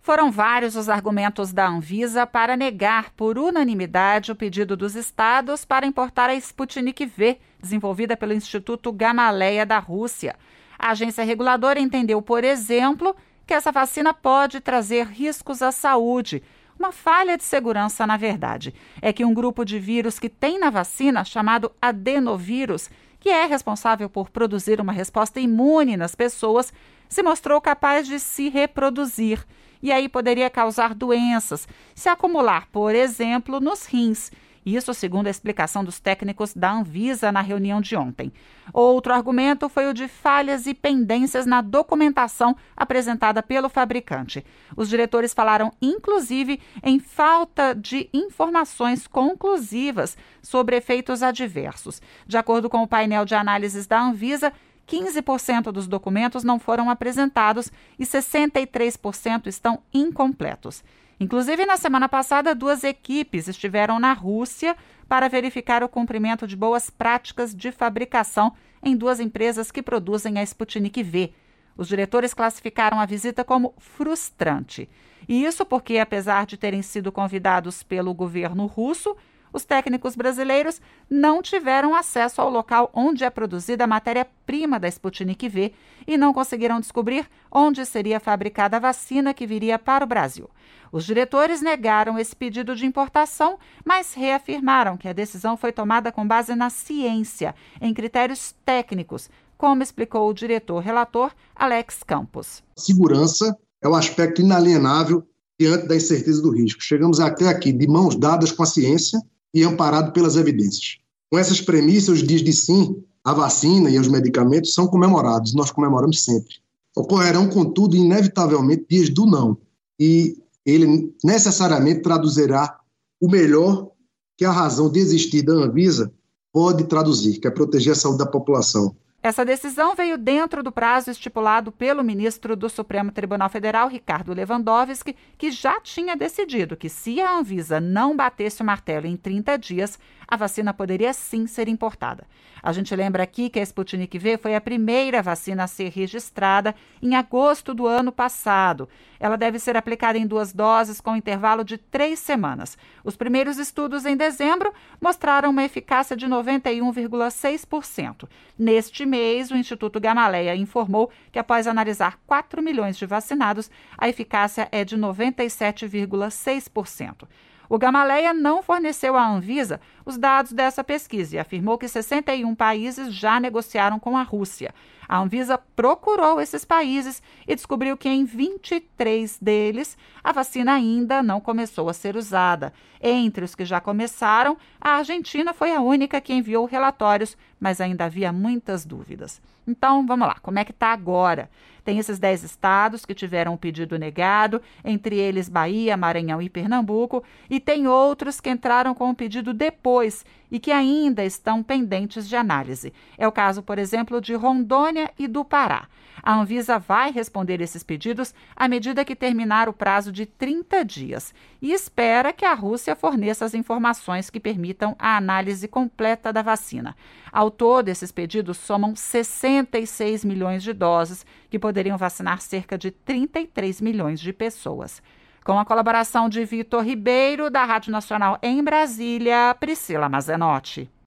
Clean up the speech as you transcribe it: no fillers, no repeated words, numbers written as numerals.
Foram vários os argumentos da Anvisa para negar por unanimidade o pedido dos estados para importar a Sputnik V, desenvolvida pelo Instituto Gamaleya da Rússia. A agência reguladora entendeu, por exemplo, que essa vacina pode trazer riscos à saúde. Uma falha de segurança, na verdade, é que um grupo de vírus que tem na vacina, chamado adenovírus, que é responsável por produzir uma resposta imune nas pessoas, se mostrou capaz de se reproduzir. E aí poderia causar doenças, se acumular, por exemplo, nos rins. Isso segundo a explicação dos técnicos da Anvisa na reunião de ontem. Outro argumento foi o de falhas e pendências na documentação apresentada pelo fabricante. Os diretores falaram, inclusive, em falta de informações conclusivas sobre efeitos adversos. De acordo com o painel de análises da Anvisa, 15% dos documentos não foram apresentados e 63% estão incompletos. Inclusive, na semana passada, 2 equipes estiveram na Rússia para verificar o cumprimento de boas práticas de fabricação em 2 empresas que produzem a Sputnik V. Os diretores classificaram a visita como frustrante. E isso porque, apesar de terem sido convidados pelo governo russo, os técnicos brasileiros não tiveram acesso ao local onde é produzida a matéria-prima da Sputnik V e não conseguiram descobrir onde seria fabricada a vacina que viria para o Brasil. Os diretores negaram esse pedido de importação, mas reafirmaram que a decisão foi tomada com base na ciência, em critérios técnicos, como explicou o diretor-relator Alex Campos. Segurança é o aspecto inalienável diante da incerteza do risco. Chegamos até aqui de mãos dadas com a ciência e amparado pelas evidências. Com essas premissas, os dias de sim, a vacina e os medicamentos são comemorados, nós comemoramos sempre. Ocorrerão, contudo, inevitavelmente dias do não, e ele necessariamente traduzirá o melhor que a razão de existir da Anvisa pode traduzir, que é proteger a saúde da população. Essa decisão veio dentro do prazo estipulado pelo ministro do Supremo Tribunal Federal, Ricardo Lewandowski, que já tinha decidido que se a Anvisa não batesse o martelo em 30 dias, a vacina poderia sim ser importada. A gente lembra aqui que a Sputnik V foi a primeira vacina a ser registrada em agosto do ano passado. Ela deve ser aplicada em 2 doses com intervalo de 3 semanas. Os primeiros estudos em dezembro mostraram uma eficácia de 91,6%. Neste mês, o Instituto Gamaleya informou que após analisar 4 milhões de vacinados, a eficácia é de 97,6%. O Gamaleya não forneceu à Anvisa os dados dessa pesquisa e afirmou que 61 países já negociaram com a Rússia. A Anvisa procurou esses países e descobriu que em 23 deles a vacina ainda não começou a ser usada. Entre os que já começaram, a Argentina foi a única que enviou relatórios, mas ainda havia muitas dúvidas. Então, vamos lá, como é que está agora? Tem esses 10 estados que tiveram o pedido negado, entre eles Bahia, Maranhão e Pernambuco, e tem outros que entraram com o pedido depois e que ainda estão pendentes de análise. É o caso, por exemplo, de Rondônia e do Pará. A Anvisa vai responder esses pedidos à medida que terminar o prazo de 30 dias e espera que a Rússia forneça as informações que permitam a análise completa da vacina. Ao todo, esses pedidos somam 66 milhões de doses, que poderiam vacinar cerca de 33 milhões de pessoas. Com a colaboração de Vitor Ribeiro, da Rádio Nacional em Brasília, Priscila Mazenotti.